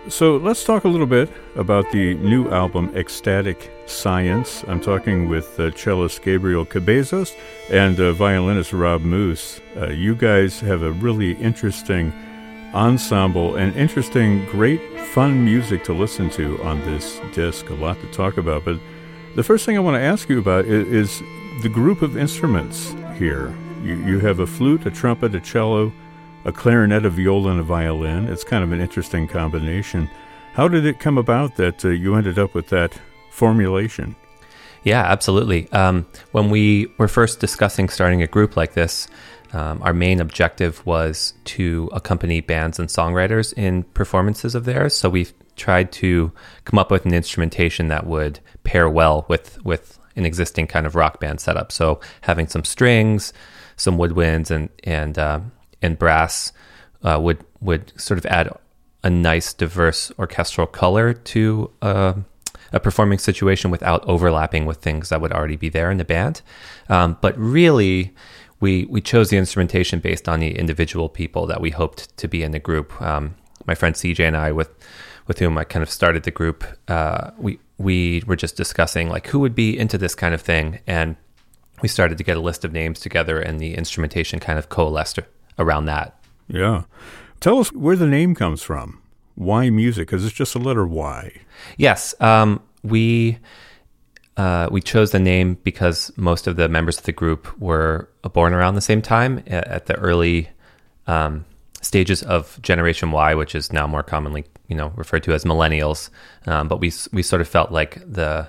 So let's talk a little bit about the new album, Ecstatic Science. I'm talking with cellist Gabriel Cabezas and violinist Rob Moose. You guys have a really interesting ensemble and interesting, great, fun music to listen to on this disc. A lot to talk about. But the first thing I want to ask you about is the group of instruments here. You have a flute, a trumpet, a cello, a clarinet, a viola, and a violin. It's kind of an interesting combination. How did it come about that you ended up with that formulation? Yeah, absolutely. When we were first discussing starting a group like this, our main objective was to accompany bands and songwriters in performances of theirs. So we tried to come up with an instrumentation that would pair well with an existing kind of rock band setup. So having some strings, some woodwinds, and brass would sort of add a nice, diverse orchestral color to a performing situation without overlapping with things that would already be there in the band. But really, we chose the instrumentation based on the individual people that we hoped to be in the group. My friend CJ and I, with whom I kind of started the group, we were just discussing like who would be into this kind of thing, and we started to get a list of names together, and the instrumentation kind of coalesced around that. Yeah. Tell us where the name comes from. Why music? Because it's just a letter Y. Yes. We chose the name because most of the members of the group were born around the same time at the early stages of Generation Y, which is now more commonly, referred to as millennials. But we sort of felt like the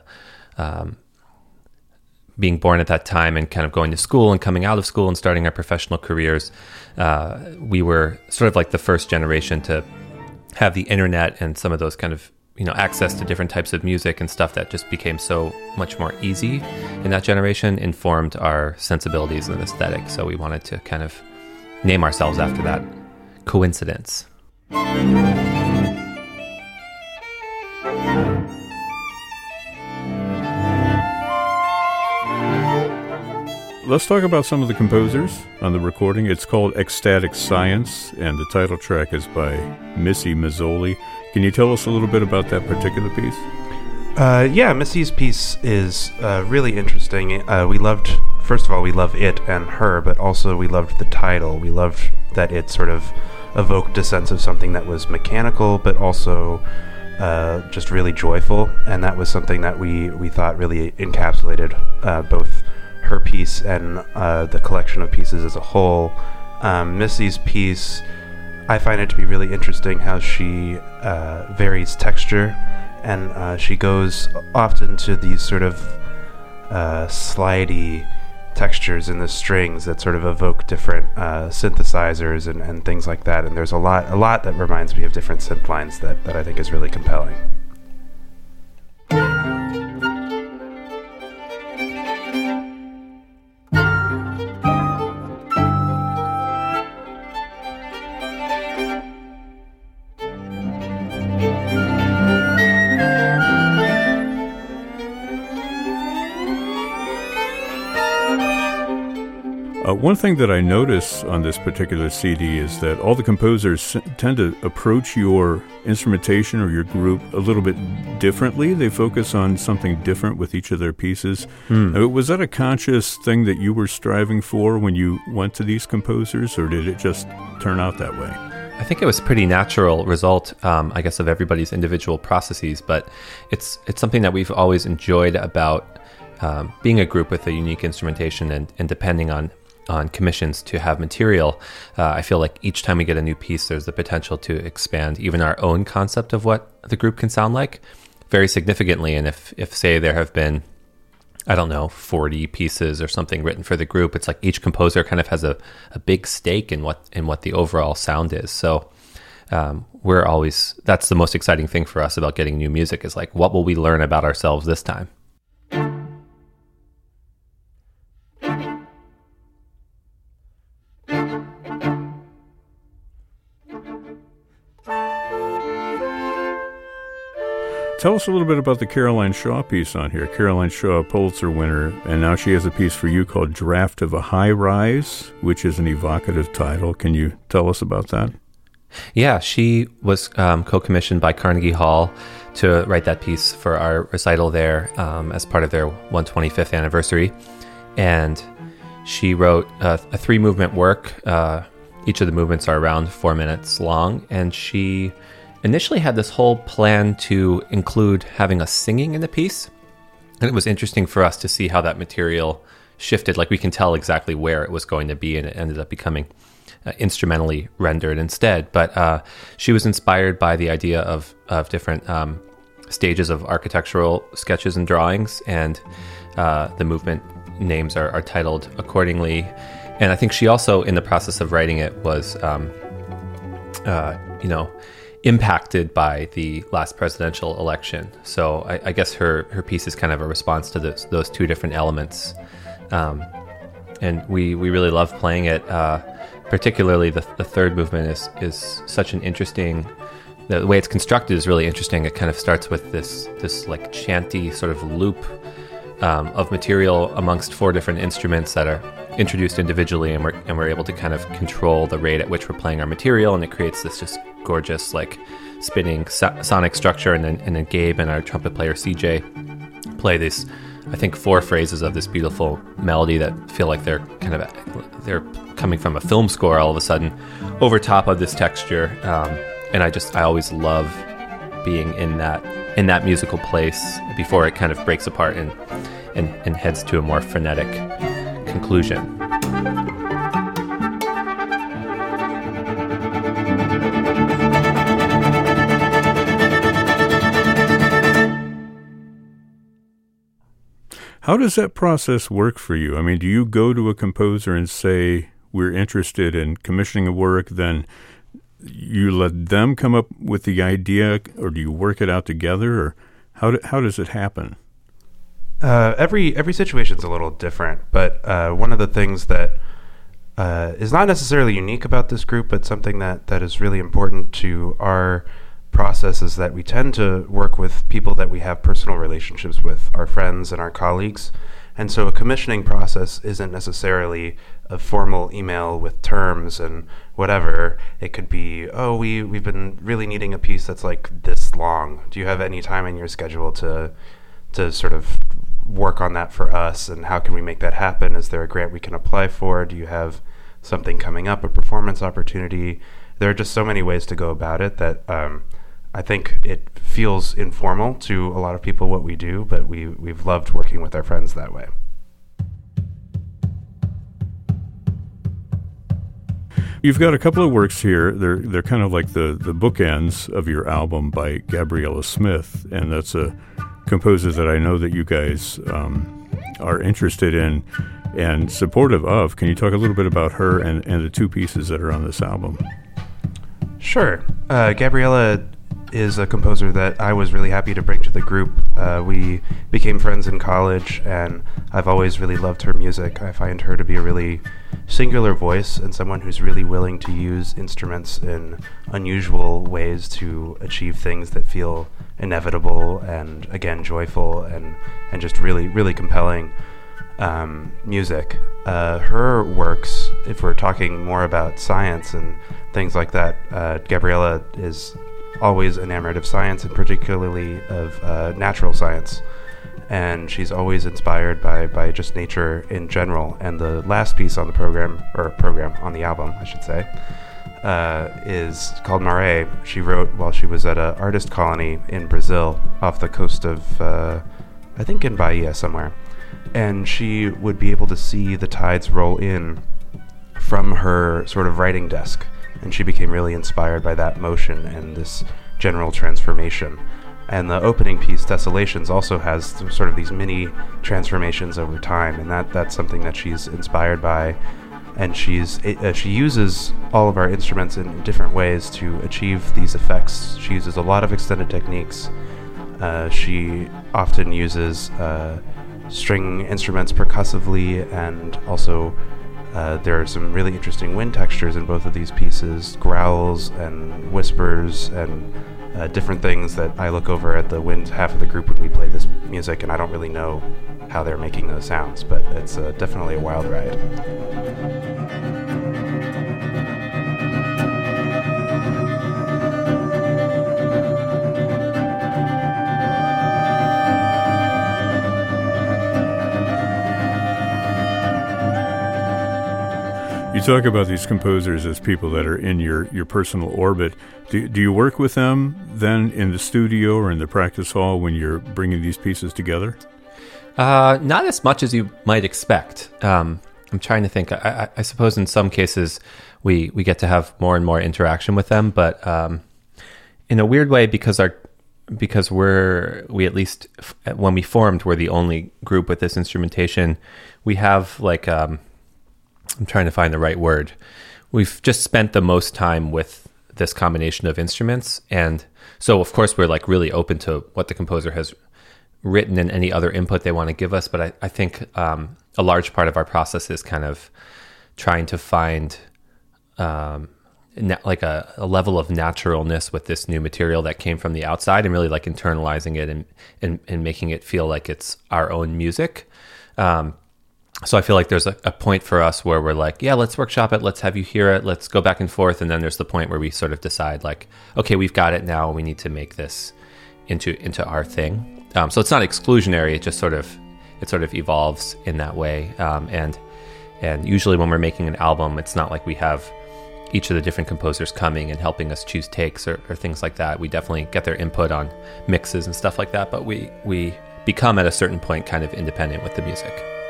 being born at that time and kind of going to school and coming out of school and starting our professional careers, we were sort of like the first generation to have the internet and some of those kind of, access to different types of music and stuff that just became so much more easy in that generation, informed our sensibilities and aesthetic. So we wanted to kind of name ourselves after that coincidence. Let's talk about some of the composers on the recording. It's called Ecstatic Science, and the title track is by Missy Mazzoli. Can you tell us a little bit about that particular piece? Yeah, Missy's piece is really interesting. First of all, we love it and her, but also we loved the title. We loved that it sort of evoked a sense of something that was mechanical, but also just really joyful, and that was something that we thought really encapsulated both her piece and the collection of pieces as a whole. Missy's piece, I find it to be really interesting how she varies texture, and she goes often to these sort of slidey textures in the strings that sort of evoke different synthesizers and things like that. And there's a lot that reminds me of different synth lines that I think is really compelling. One thing that I notice on this particular CD is that all the composers tend to approach your instrumentation or your group a little bit differently. They focus on something different with each of their pieces. Was that a conscious thing that you were striving for when you went to these composers, or did it just turn out that way? I think it was a pretty natural result, I guess, of everybody's individual processes, but it's something that we've always enjoyed about being a group with a unique instrumentation and depending on commissions to have material. I feel like each time we get a new piece, there's the potential to expand even our own concept of what the group can sound like very significantly. And if say there have been, 40 pieces or something written for the group, it's like each composer kind of has a big stake in what the overall sound is. So that's the most exciting thing for us about getting new music, is like, what will we learn about ourselves this time? Tell us a little bit about the Caroline Shaw piece on here. Caroline Shaw, Pulitzer winner, and now she has a piece for you called Draft of a High Rise, which is an evocative title. Can you tell us about that? Yeah, she was co-commissioned by Carnegie Hall to write that piece for our recital there as part of their 125th anniversary. And she wrote a 3-movement work. Each of the movements are around 4 minutes long. And she initially had this whole plan to include having us singing in the piece. And it was interesting for us to see how that material shifted. Like, we can tell exactly where it was going to be, and it ended up becoming instrumentally rendered instead. But she was inspired by the idea of different stages of architectural sketches and drawings, and the movement names are titled accordingly. And I think she also, in the process of writing it, was impacted by the last presidential election. So I guess her piece is kind of a response to those two different elements. And we really love playing it. Particularly the third movement is such an interesting. The way it's constructed is really interesting. It kind of starts with this like chanty sort of loop of material amongst 4 different instruments that are introduced individually, and we're able to kind of control the rate at which we're playing our material, and it creates this just gorgeous like spinning sonic structure. And then Gabe and our trumpet player CJ play these, I think, 4 phrases of this beautiful melody that feel like they're coming from a film score all of a sudden over top of this texture. And I always love being in that musical place before it kind of breaks apart and heads to a more frenetic conclusion. How does that process work for you? I mean, do you go to a composer and say, we're interested in commissioning a work, then you let them come up with the idea, or do you work it out together, or how does it happen? Every situation's a little different, but one of the things that is not necessarily unique about this group, but something that is really important to our process is that we tend to work with people that we have personal relationships with, our friends and our colleagues. And so a commissioning process isn't necessarily a formal email with terms and whatever. It could be, we've been really needing a piece that's like this long. Do you have any time in your schedule to sort of work on that for us? And how can we make that happen? Is there a grant we can apply for? Do you have something coming up, a performance opportunity? There are just so many ways to go about it that I think it feels informal to a lot of people what we do, but we've loved working with our friends that way. You've got a couple of works here. They're kind of like the bookends of your album by Gabriella Smith, and that's a composer that I know that you guys are interested in and supportive of. Can you talk a little bit about her and the 2 pieces that are on this album? Sure. Gabriella is a composer that I was really happy to bring to the group. We became friends in college, and I've always really loved her music. I find her to be a really singular voice and someone who's really willing to use instruments in unusual ways to achieve things that feel inevitable and, again, joyful and just really, really compelling music. Her works, if we're talking more about science and things like that, Gabriella is always enamored of science, and particularly of natural science. And she's always inspired by just nature in general. And the last piece on the program on the album, I should say, is called Maré. She wrote while she was at an artist colony in Brazil off the coast of, I think in Bahia somewhere. And she would be able to see the tides roll in from her sort of writing desk. And she became really inspired by that motion and this general transformation. And the opening piece, Desolations, also has sort of these mini transformations over time, and that's something that she's inspired by. And she uses all of our instruments in different ways to achieve these effects. She uses a lot of extended techniques. She often uses string instruments percussively, and also there are some really interesting wind textures in both of these pieces, growls and whispers and different things that I look over at the wind half of the group when we play this music, and I don't really know how they're making those sounds, but it's definitely a wild ride. talk about these composers as people that are in your personal orbit. Do you work with them then in the studio or in the practice hall when you're bringing these pieces together? Not as much as you might expect. I'm trying to think. I suppose in some cases we get to have more and more interaction with them, but in a weird way, because we at least when we formed, we're the only group with this instrumentation. We have like I'm trying to find the right word. We've just spent the most time with this combination of instruments, and so of course we're like really open to what the composer has written and any other input they want to give us. But I think a large part of our process is kind of trying to find like a level of naturalness with this new material that came from the outside, and really like internalizing it and making it feel like it's our own music. So I feel like there's a point for us where we're like, yeah, let's workshop it. Let's have you hear it. Let's go back and forth. And then there's the point where we sort of decide like, okay, we've got it now. We need to make this into our thing. So it's not exclusionary. It just sort of evolves in that way. And usually when we're making an album, it's not like we have each of the different composers coming and helping us choose takes or things like that. We definitely get their input on mixes and stuff like that. But we become at a certain point kind of independent with the music.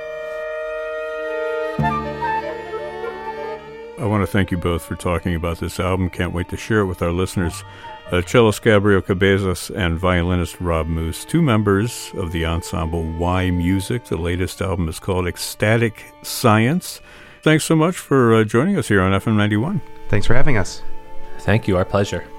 I want to thank you both for talking about this album. Can't wait to share it with our listeners. Cellist Gabriel Cabezas and violinist Rob Moose, two members of the ensemble Y Music. The latest album is called Ecstatic Science. Thanks so much for joining us here on FM 91. Thanks for having us. Thank you. Our pleasure.